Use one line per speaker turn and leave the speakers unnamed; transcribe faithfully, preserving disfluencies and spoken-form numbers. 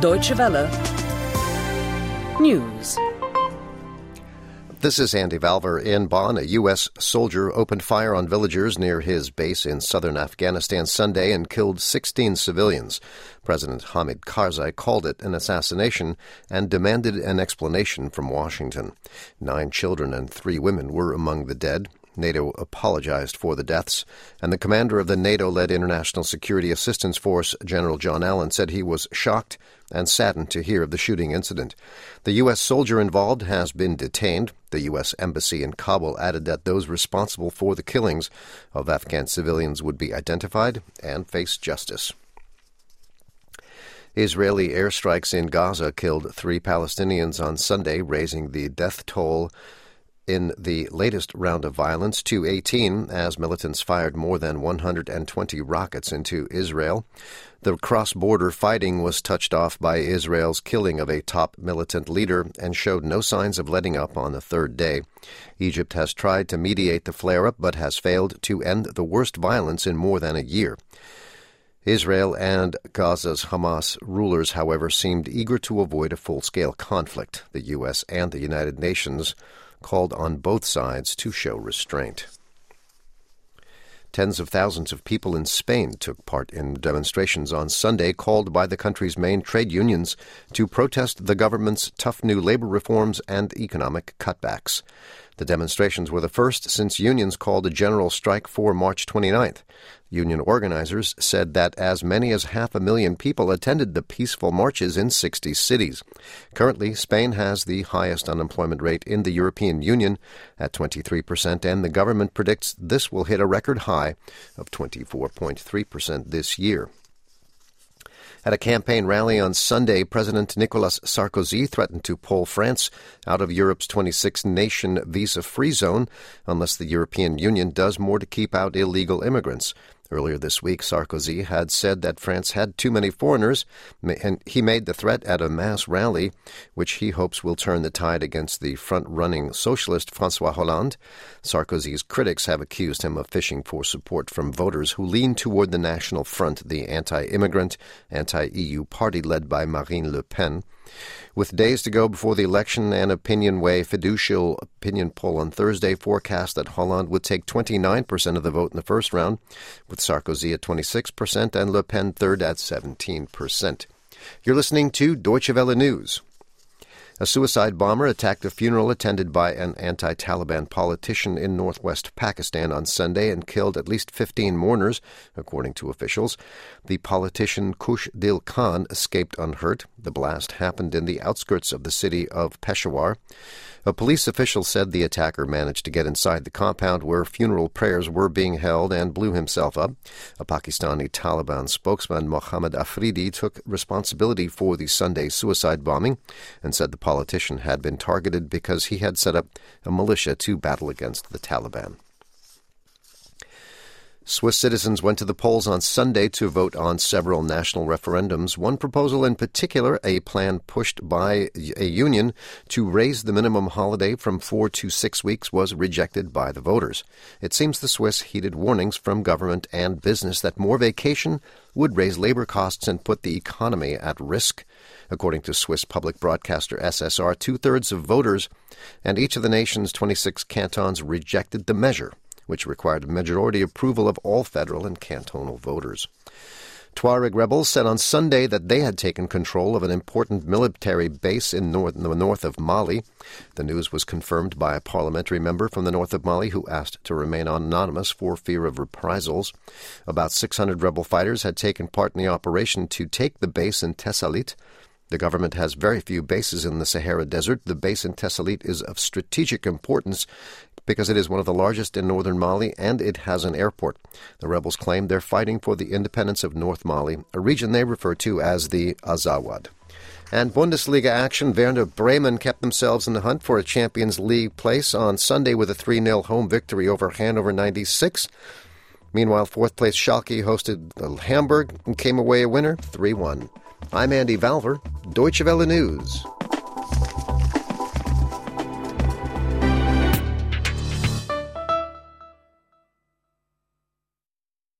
Deutsche Welle News.
This is Andy Valver in Bonn. A U S soldier opened fire on villagers near his base in southern Afghanistan Sunday and killed sixteen civilians. President Hamid Karzai called it an assassination and demanded an explanation from Washington. Nine children and three women were among the dead. NATO apologized for the deaths, and the commander of the NATO-led International Security Assistance Force, General John Allen, said he was shocked and saddened to hear of the shooting incident. The U S soldier involved has been detained. The U S Embassy in Kabul added that those responsible for the killings of Afghan civilians would be identified and face justice. Israeli airstrikes in Gaza killed three Palestinians on Sunday, raising the death toll in the latest round of violence to eighteen as militants fired more than one hundred twenty rockets into Israel. The cross-border fighting was touched off by Israel's killing of a top militant leader and showed no signs of letting up on the third day. Egypt has tried to mediate the flare-up but has failed to end the worst violence in more than a year. Israel and Gaza's Hamas rulers, however, seemed eager to avoid a full-scale conflict. The U S and the United Nations called on both sides to show restraint. Tens of thousands of people in Spain took part in demonstrations on Sunday called by the country's main trade unions to protest the government's tough new labor reforms and economic cutbacks. The demonstrations were the first since unions called a general strike for March twenty-ninth. Union organizers said that as many as half a million people attended the peaceful marches in sixty cities. Currently, Spain has the highest unemployment rate in the European Union at twenty-three percent, and the government predicts this will hit a record high of twenty-four point three percent this year. At a campaign rally on Sunday, President Nicolas Sarkozy threatened to pull France out of Europe's twenty-six nation visa-free zone unless the European Union does more to keep out illegal immigrants. Earlier this week, Sarkozy had said that France had too many foreigners, and he made the threat at a mass rally, which he hopes will turn the tide against the front-running socialist François Hollande. Sarkozy's critics have accused him of fishing for support from voters who lean toward the National Front, the anti-immigrant, anti-E U party led by Marine Le Pen. With days to go before the election, an Opinionway fiducial opinion poll on Thursday forecast that Hollande would take twenty-nine percent of the vote in the first round, with Sarkozy at twenty-six percent and Le Pen third at seventeen percent. You're listening to Deutsche Welle News. A suicide bomber attacked a funeral attended by an anti-Taliban politician in northwest Pakistan on Sunday and killed at least fifteen mourners, according to officials. The politician Kush Dil Khan escaped unhurt. The blast happened in the outskirts of the city of Peshawar. A police official said the attacker managed to get inside the compound where funeral prayers were being held and blew himself up. A Pakistani Taliban spokesman, Mohammad Afridi, took responsibility for the Sunday suicide bombing and said the politician had been targeted because he had set up a militia to battle against the Taliban. Swiss citizens went to the polls on Sunday to vote on several national referendums. One proposal in particular, a plan pushed by a union to raise the minimum holiday from four to six weeks, was rejected by the voters. It seems the Swiss heeded warnings from government and business that more vacation would raise labor costs and put the economy at risk. According to Swiss public broadcaster S S R, two-thirds of voters and each of the nation's twenty-six cantons rejected the measure, which required majority approval of all federal and cantonal voters. Tuareg rebels said on Sunday that they had taken control of an important military base in, north, in the north of Mali. The news was confirmed by a parliamentary member from the north of Mali who asked to remain anonymous for fear of reprisals. About six hundred rebel fighters had taken part in the operation to take the base in Tessalit. The government has very few bases in the Sahara Desert. The base in Tessalit is of strategic importance because it is one of the largest in northern Mali and it has an airport. The rebels claim they're fighting for the independence of North Mali, a region they refer to as the Azawad. And Bundesliga action, Werder Bremen kept themselves in the hunt for a Champions League place on Sunday with a three nil home victory over Hannover ninety-six. Meanwhile, fourth-place Schalke hosted Hamburg and came away a winner, three one. I'm Andy Valver, Deutsche Welle News.